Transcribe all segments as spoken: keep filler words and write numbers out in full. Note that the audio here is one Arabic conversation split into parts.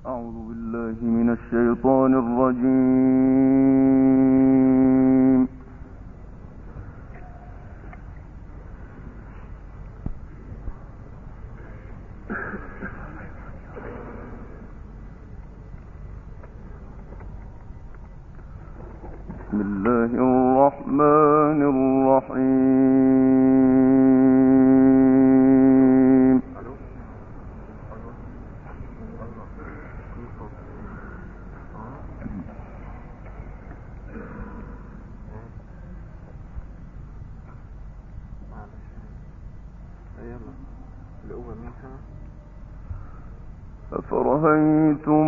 أعوذ بالله من الشيطان الرجيم. بسم الله الرحمن الرحيم. أفرأيتم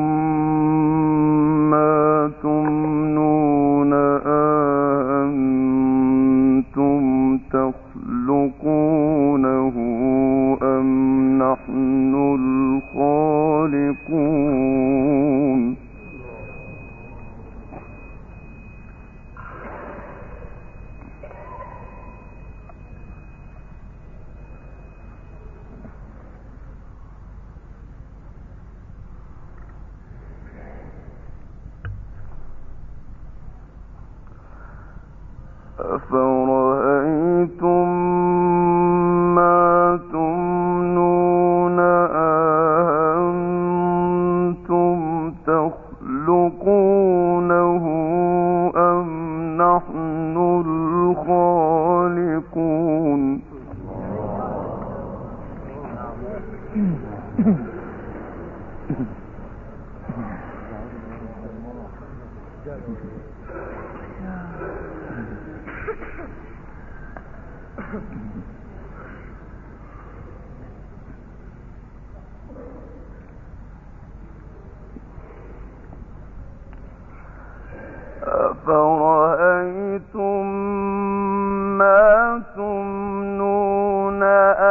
ما تمنون أأنتم تخلقونه أم نحن الخالقون أفرأيتم ما تمنون أأنتم تخلقونه أم نحن الخالقون أفرأيتم ما تمنون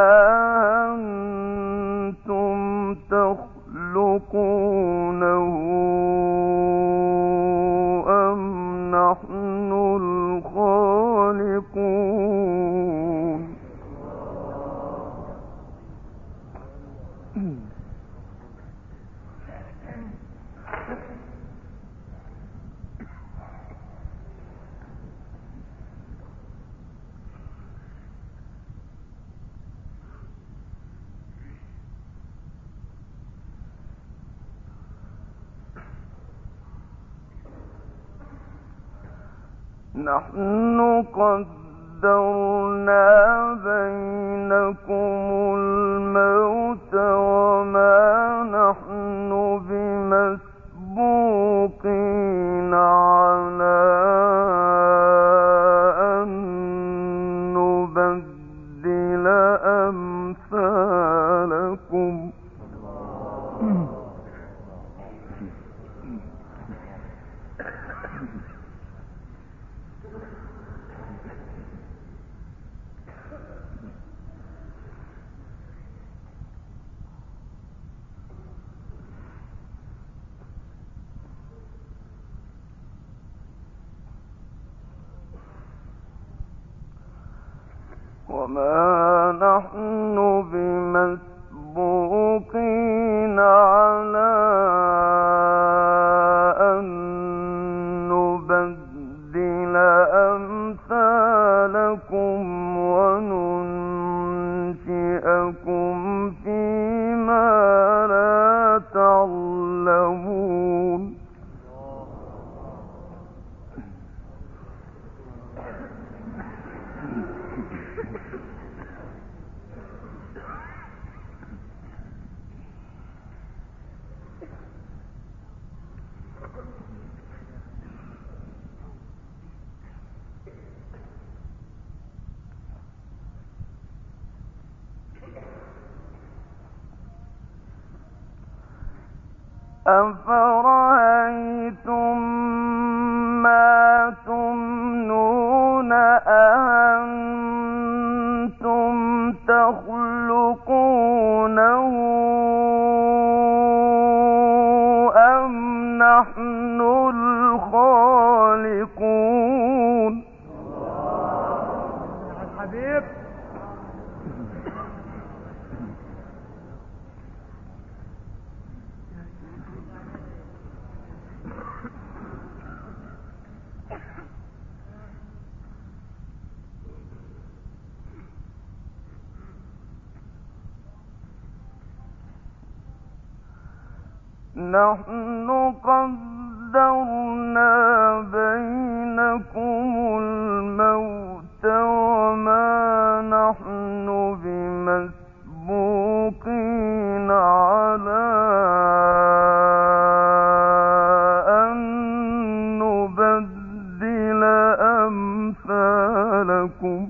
أأنتم تخلقونه أم نحن الخالقون نحن قدرنا بينكم الموت وما نحن بمسبوقين على أن نبدل أمثالكم وما نحن بمسبوقين على أن نبدل أمثالكم وننشئكم فيما لا تعلمون أفرأيتم ما تمنون أأنتم تخلقونه أم نحن الخالقون حبيب نحن قدرنا بينكم الموت وما نحن بمسبوقين على أن نبدل أمثالكم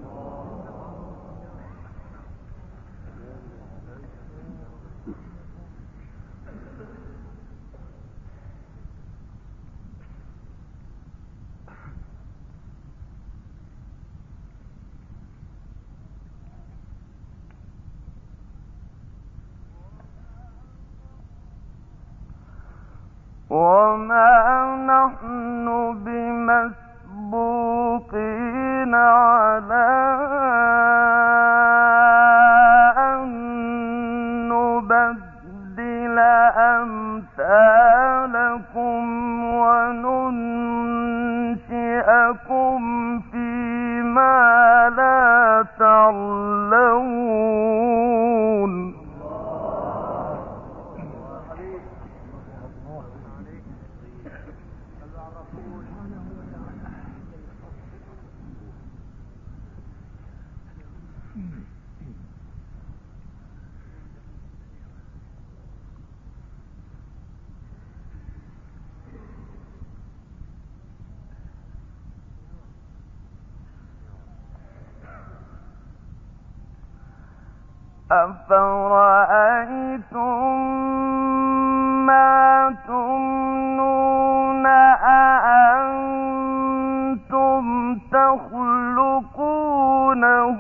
وما نحن بمسبوقين على أن نبدل أمثالكم وننشئكم فيما لا تعلمون أفرأيتم ما تمنون أأنتم تخلقونه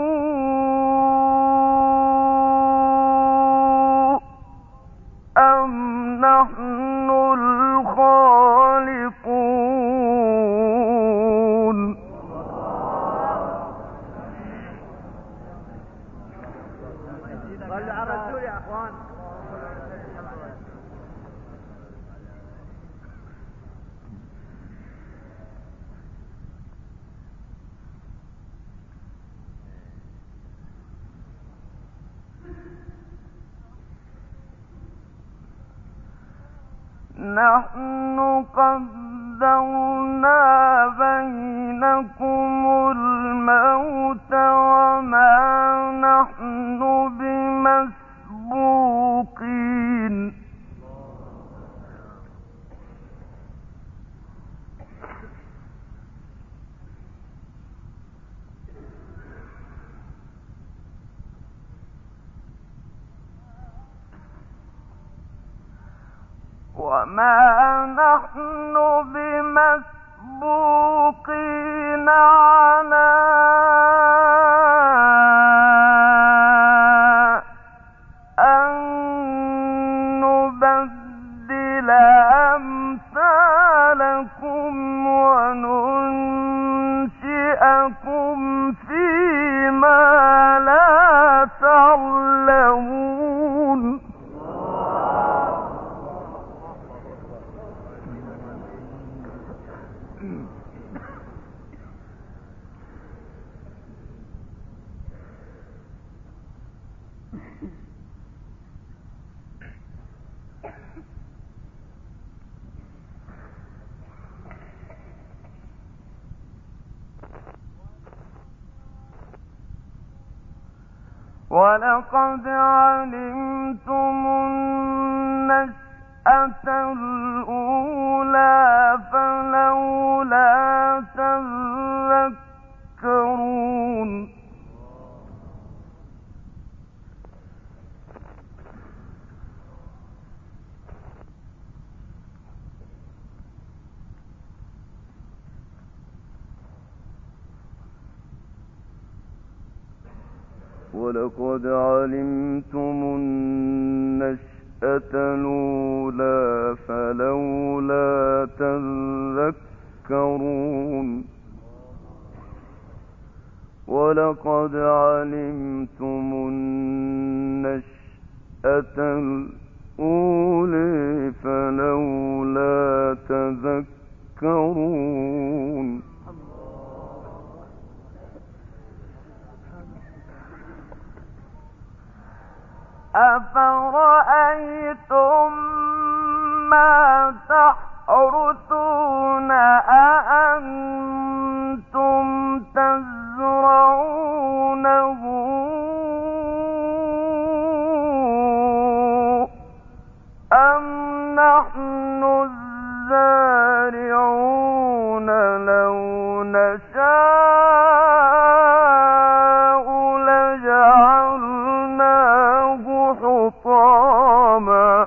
أم نحن الخالقون صلوا على الرسول يا اخوان. نحن قدرنا بينكم الموت وما نحن بمسبوقين وما نحن بمسبوقين على أن نبدل أمثالكم وننشئكم فيما لا تعلمون ولقد علمتم النشأة الأولى فلولا تذكرون ولقد علمتم النشأة الأولى فلولا تذكرون ولقد علمتم النشأة الأولى فلولا تذكرون أفرأيتم أم نحن الزارعون لو نشاء لجعلناه حطاما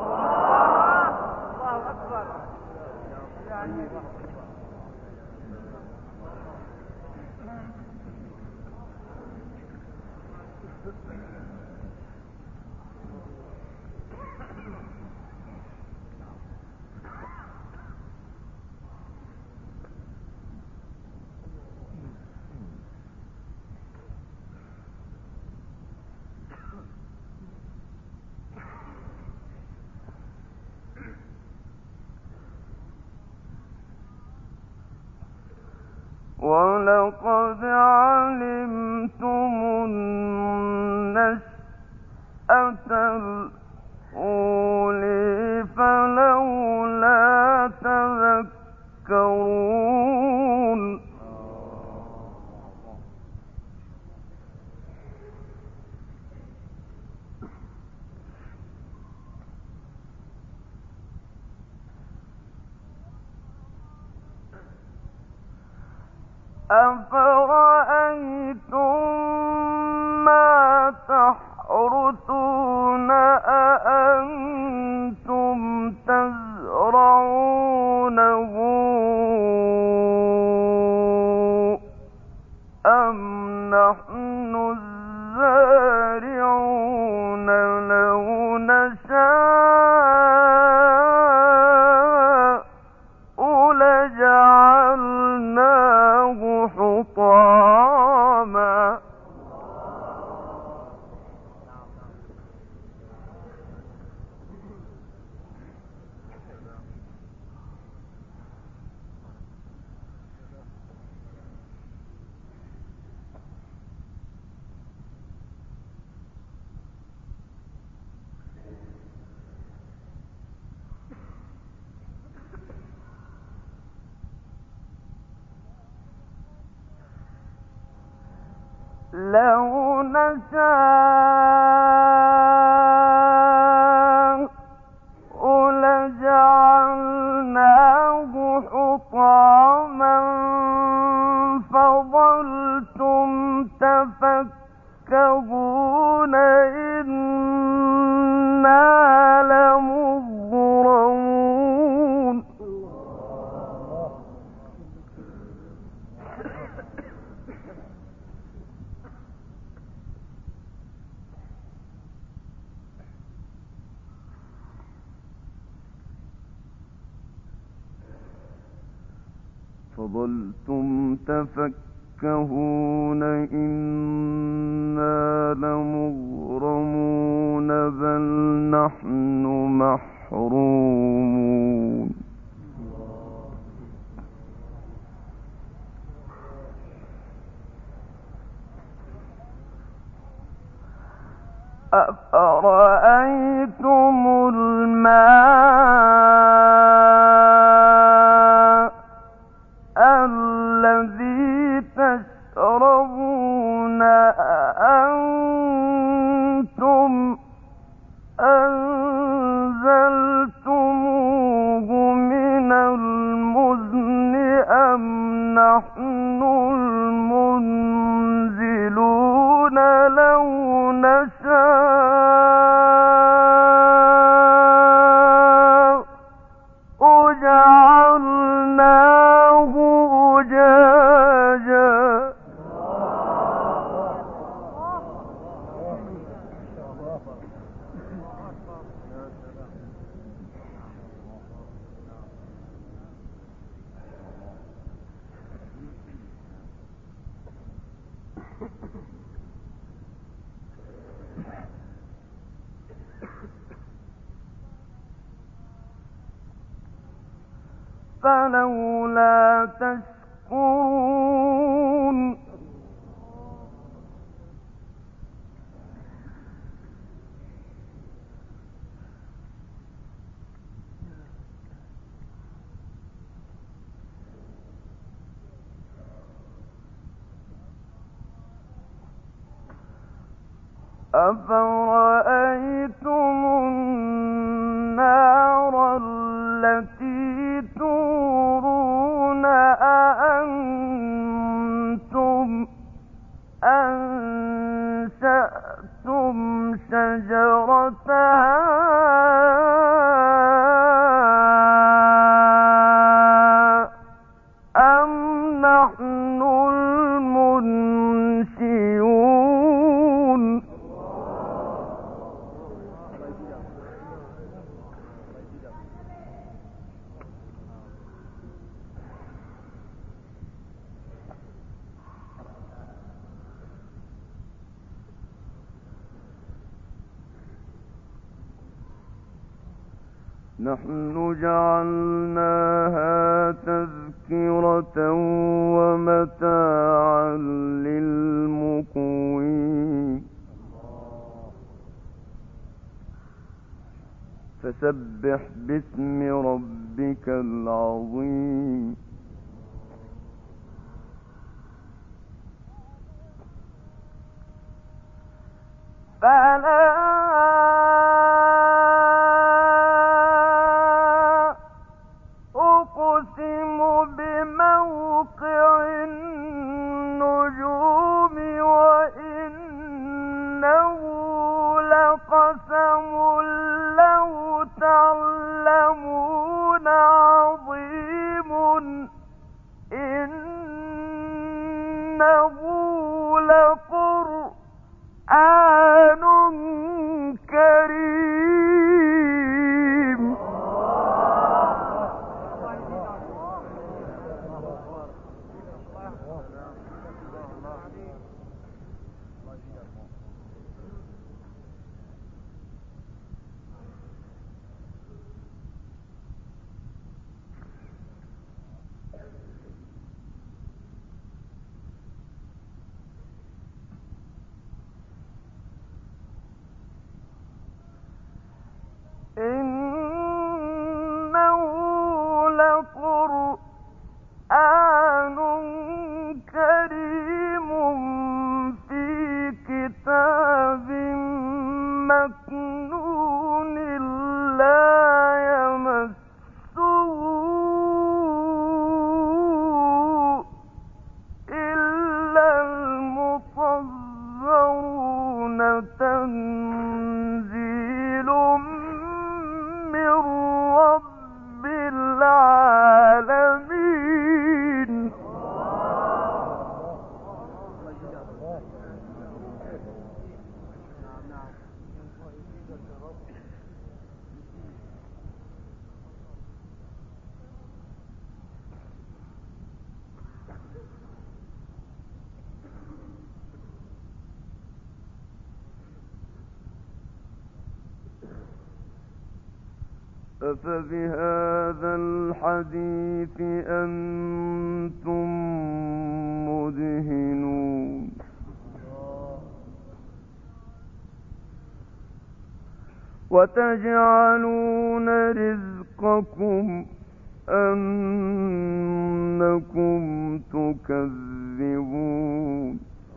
ولقد علمتم النشأة الأولى فلولا تذكرون أفرأيتم ما تحرثون أأنتم تزرعونه أم نحن الزارعون لو نشاء لجعلناه حطاما لو نشاء لجعلناه حطاما فظلتم تفكهون إنا لمغرمون فظلتم تفكهون إنا لمغرمون بل نحن محرومون أفرأيتم الماء الذي تشربون أأنتم أنزلتموه من المزن أم نحن المنزلون لو نشاء جعلناه أجاجا فلولا تشكرون أفرأيتم النار التي تورون أأنتم أنشأتم شجرتها أم نحن المنشئون نحن جعلناها تذكرة ومتاعا للمقوين فسبح باسم ربك العظيم فلا أقسم بموقع النجوم وإنه لقسم لو تعلمون عظيم إنه لقرآن كريم إنه لقرآن كريم في كتاب مكنون لا يمسه إلا المطهرون تنزيل من رب العالمين أفبهذا الحديث أنتم مدهنون وتجعلون رزقكم أنكم تكذبون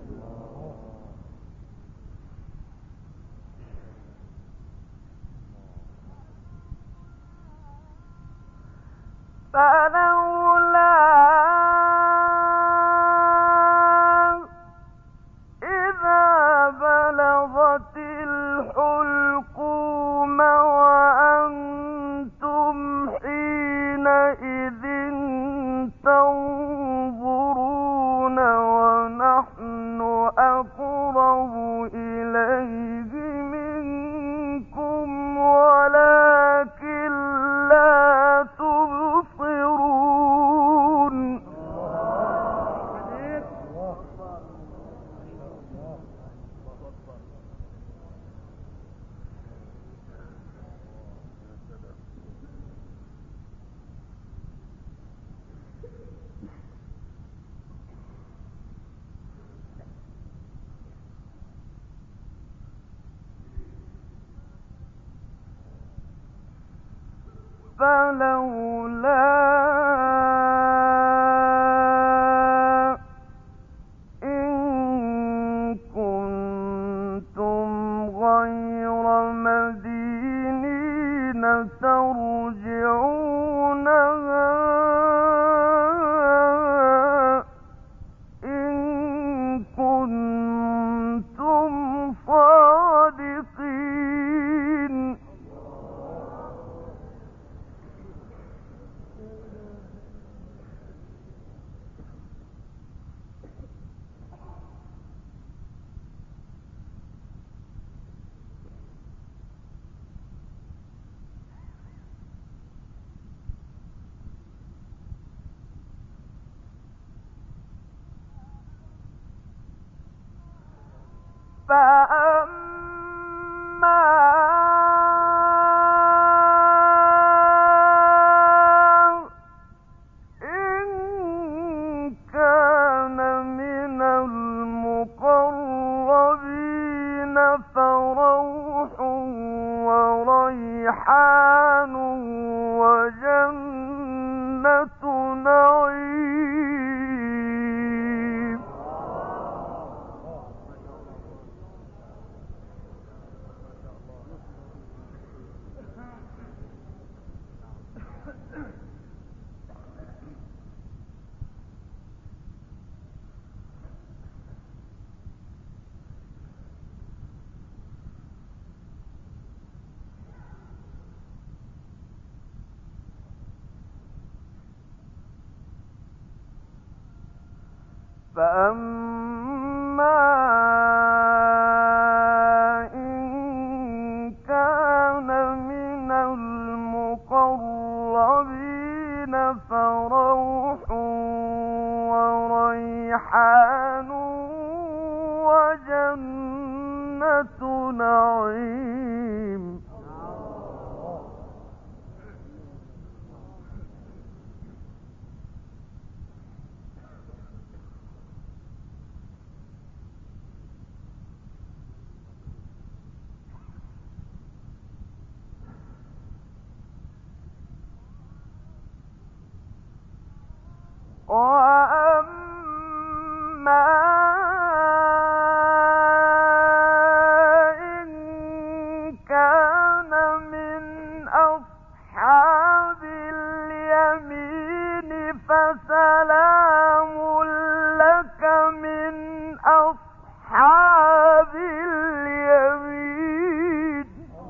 فلولا إذا بلغت الحلقوم وأنتم حينئذ تنظرون ونحن أقرب إليه منكم ولكن لا تبصرون فلولا إن كنتم غير مدينين ترجعونها إن كنتم صادقين. فأما إن كان من المقربين فروح وريحان وجنة نعيم. فأما إن كان من المقربين فروح وريحان وجنة نعيم. وأما إن كان من أصحاب اليمين فسلام لك من أصحاب اليمين.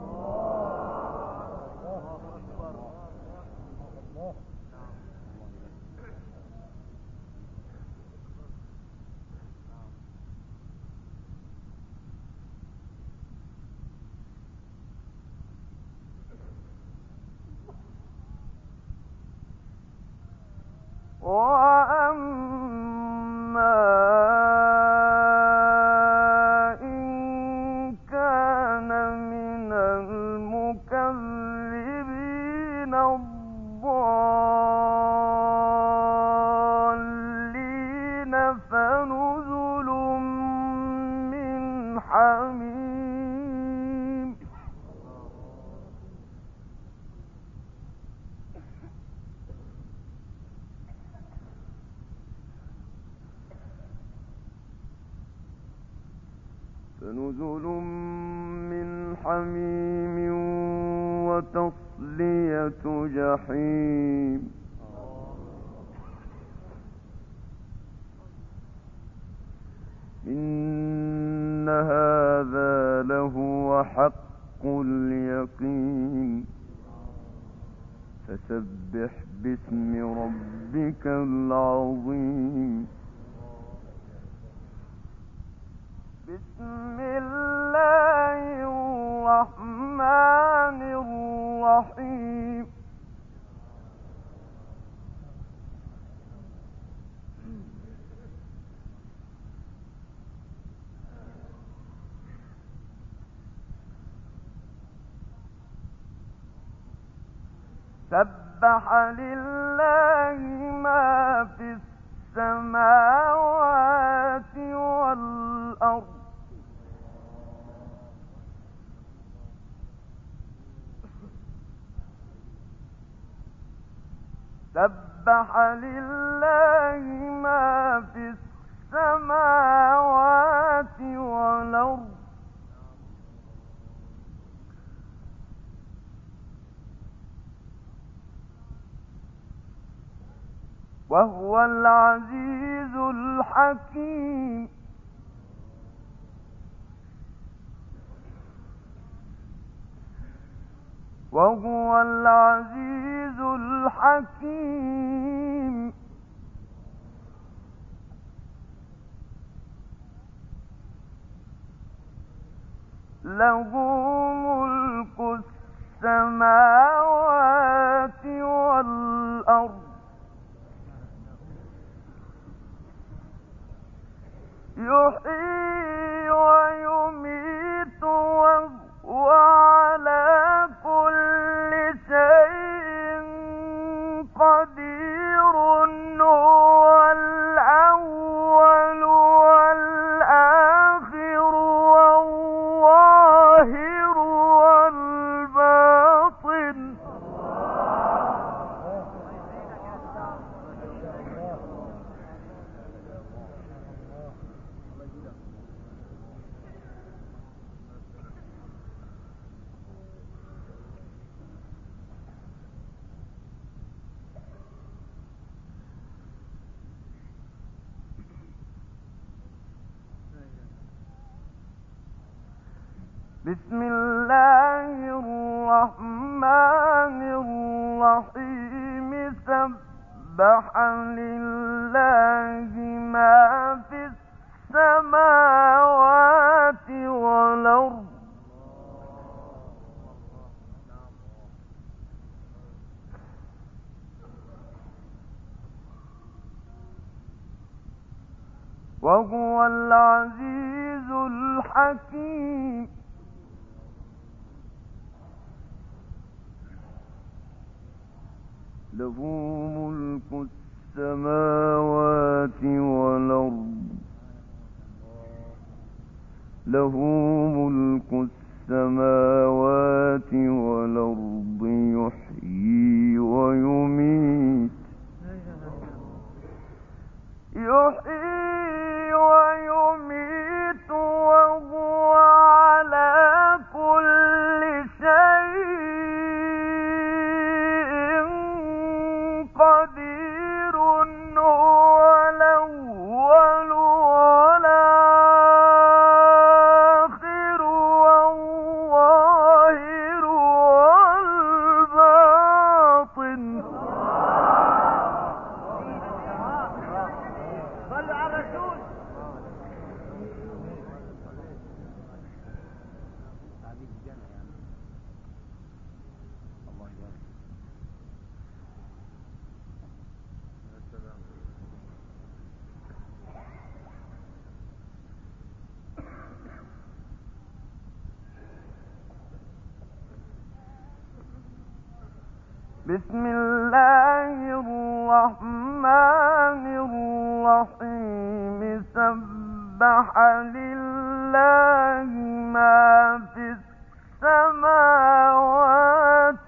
وأما إن كان من المكذبين الضالين فنزل من حميم. فنزل من حميم وتصلية جحيم. إن هذا لهو حق اليقين. فسبح باسم ربك العظيم. بسم الله الرحمن الرحيم. سبح لله ما في السماوات والأرض. سبح لله ما في السماوات والأرض. وهو العزيز الحكيم وهو العزيز الحكيم له ملك السماوات والأرض يحيي ويميت وهو على كل شيء قدير هو الأول والآخر والظاهر والباطن بسم الله الرحمن الرحيم سبح لله ما في السماوات والأرض وهو العزيز الحكيم له ملك السماوات والأرض له ملك السماوات والأرض يحيي ويميت يحيي ويميت وهو على كل شيء قدير هو الأول والآخر والظاهر والباطن صلوا على الرسول. بسم الله الرحمن الرحيم سبح لله ما في السماوات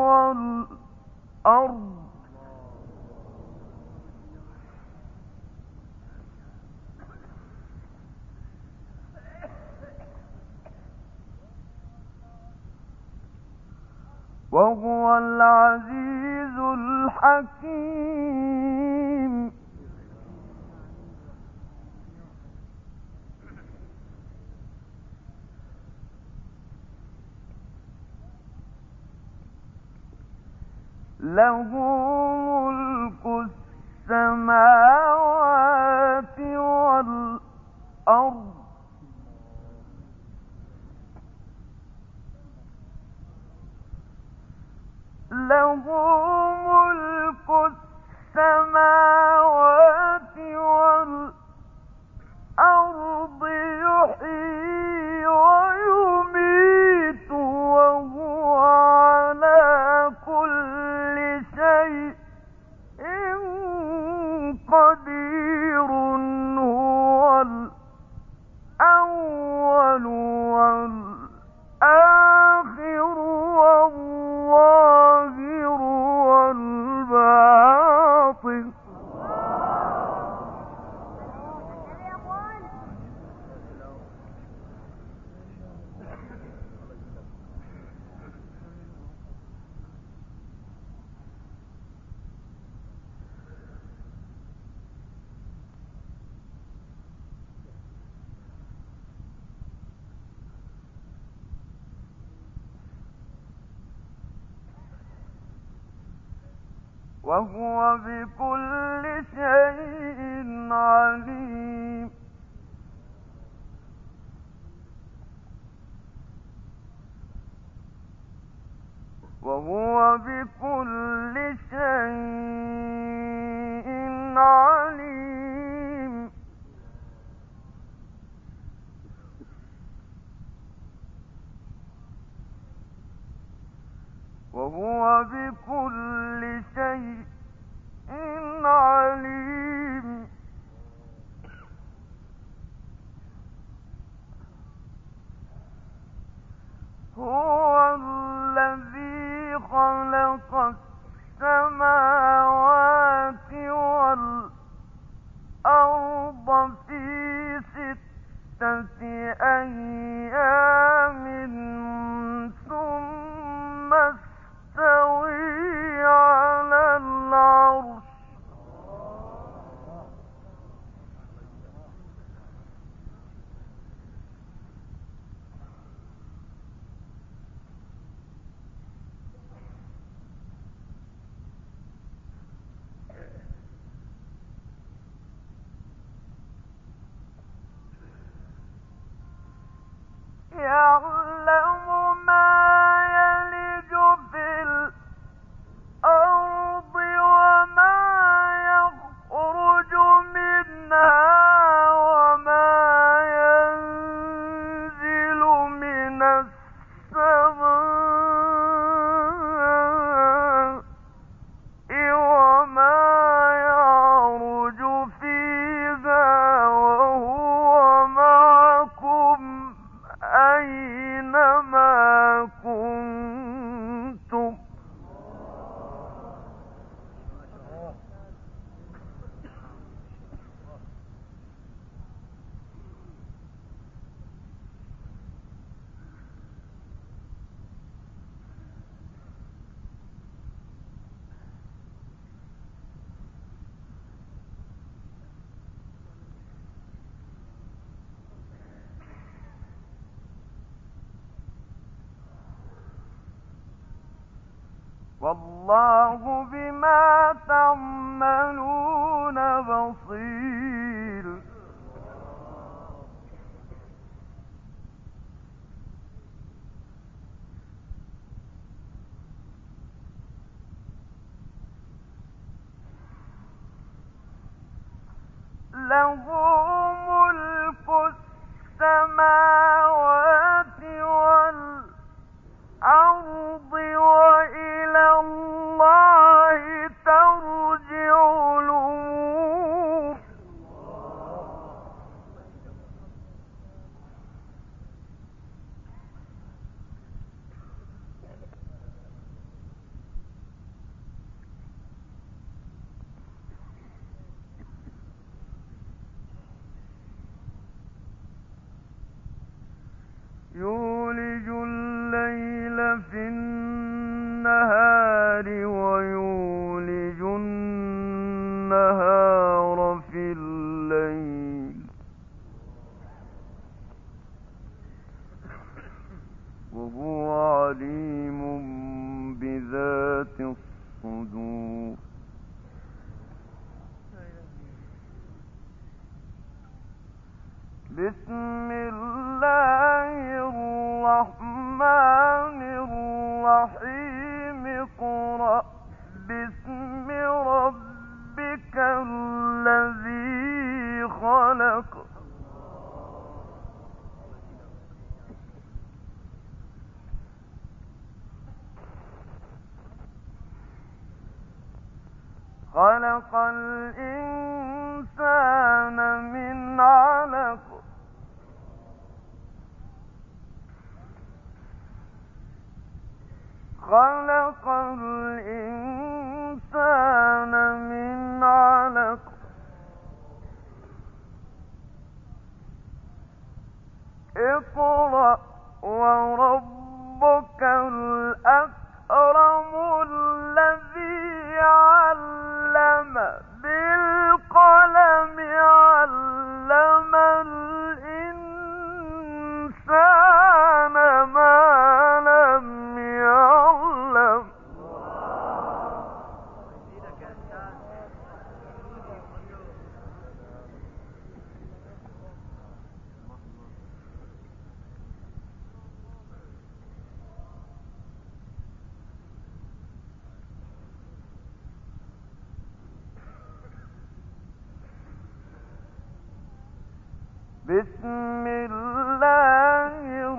والأرض وهو العزيز الحكيم له ملك السماوات والأرض له ملك السماوات والأرض يحيي ويميت وهو على كل شيء قدير هو الأول والآخر والظاهر والباطن وهو بكل شيء عليم وهو بكل شيء عليم وهو بكل شيء عليم هو الذي خلق السماوات والأرض في ستة أيام ثم استوى على العرش يعلم ما يلج في الأرض وما يخرج منها وما ينزل من السماء وما يعرج فيها وهو معكم أينما كنتم والله بما تعملون بصير له ملك السماوات والأرض وإلى الله ترجع الأمور يولج الليل في النهار ويولج النهار في الليل وهو عليم بذات الصدور بسم الله الرحمن الرحيم اقرأ باسم ربك الذي خلق خلق الإنسان من علق خلق الإنسان من علق اقرأ وربك الأكرم الذي علم بالقلم علم الإنسان ما لم يعلم بسم الله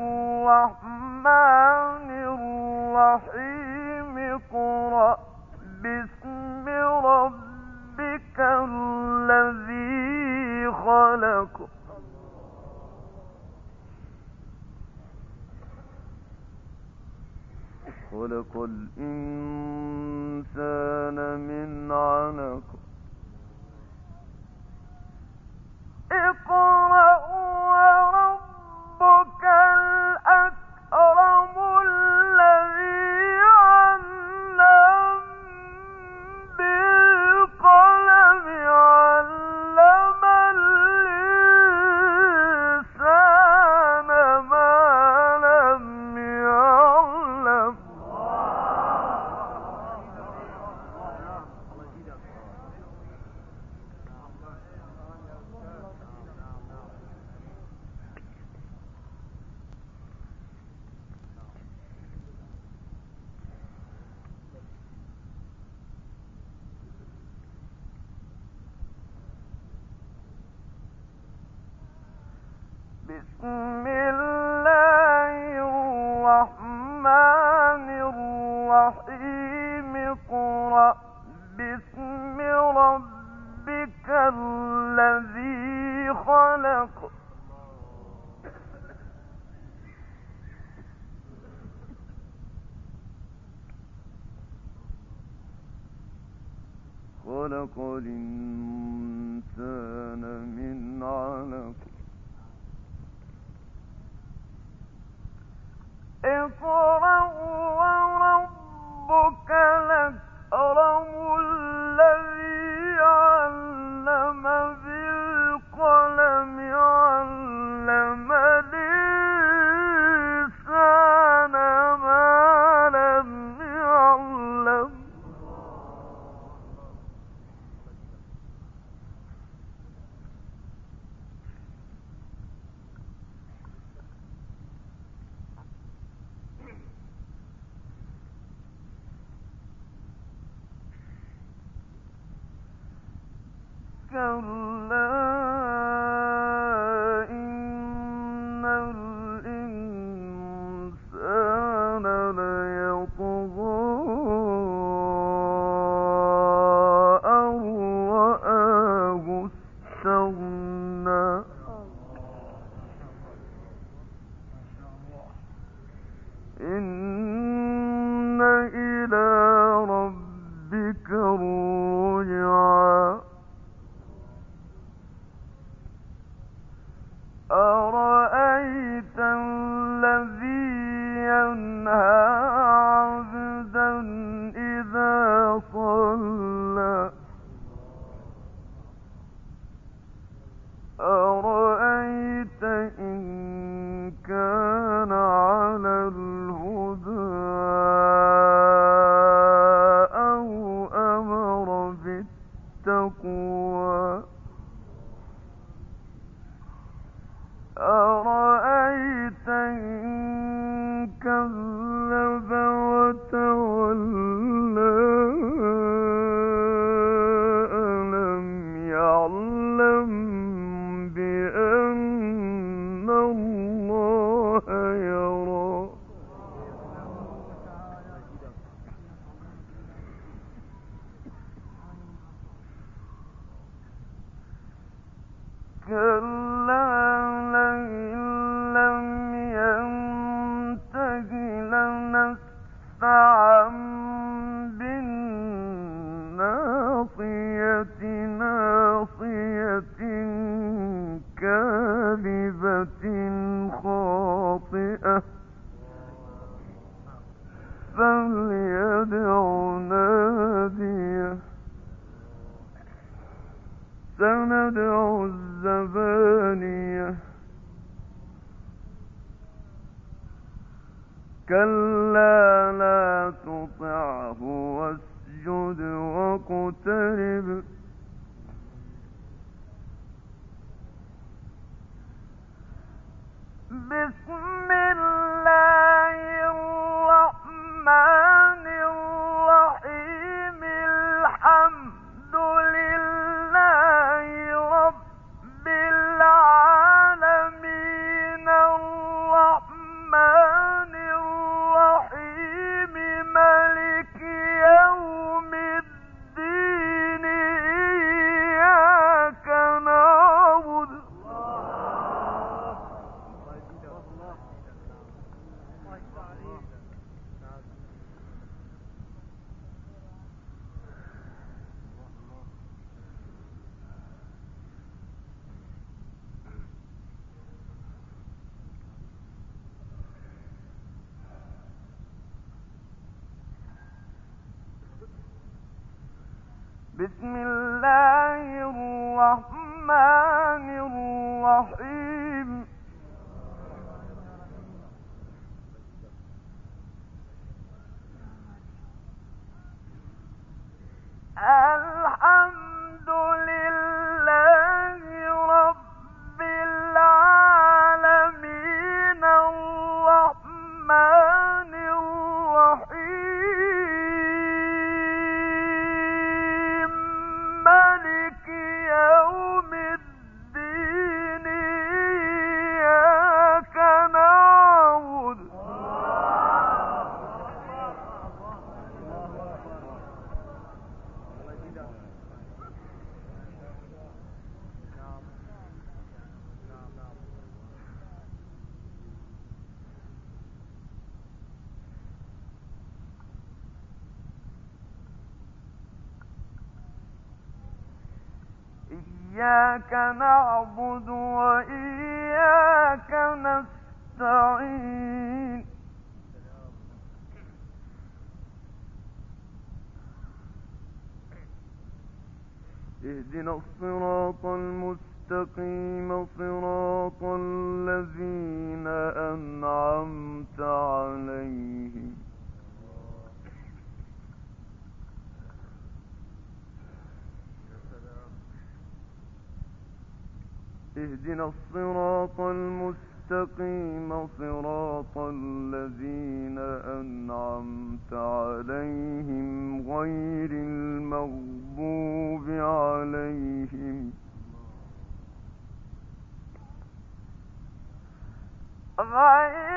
الرحمن الرحيم اقرأ باسم ربك الذي خلق خلق الإنسان من علق اقرأ وربك الأكرم الذي علم بالقلم علم الإنسان ما لم يعلم بسم الله الرحمن الرحيم اقرأ باسم ربك الذي خلق خلق الإنسان من علق اقرأ وربك الأكرم الذي علم بالقلم علم الإنسان ما لم يعلم كلا إن الإنسان ليطغى أن رآه استغنى إن إلى ربك الرجعى أرأيت الذي ينهى عبدا إذا صلى أرأيت إن كان على الهدى أو أمر بالتقوى أرأيت إن كذب وتولى ألم يعلم بأن الله يرى كلا لئن لم ينته لنسفعا بالناصية ناصية كاذبة خاطئة فليدع ناديه سندع الزبانية كلا لا تطعه واسجد واقترب بسم الله الرحمن الرحيم الحمد لله رب العالمين بسم الله الرحمن الرحيم الحمد لله رب العالمين الرحمن الرحيم مالك يوم الدين إياك نعبد إياك نعبد وإياك نستعين اهدنا الصراط المستقيم صراط الذين أنعمت عليهم اهدنا الصراط المستقيم صراط الذين أنعمت عليهم غير المغضوب عليهم غير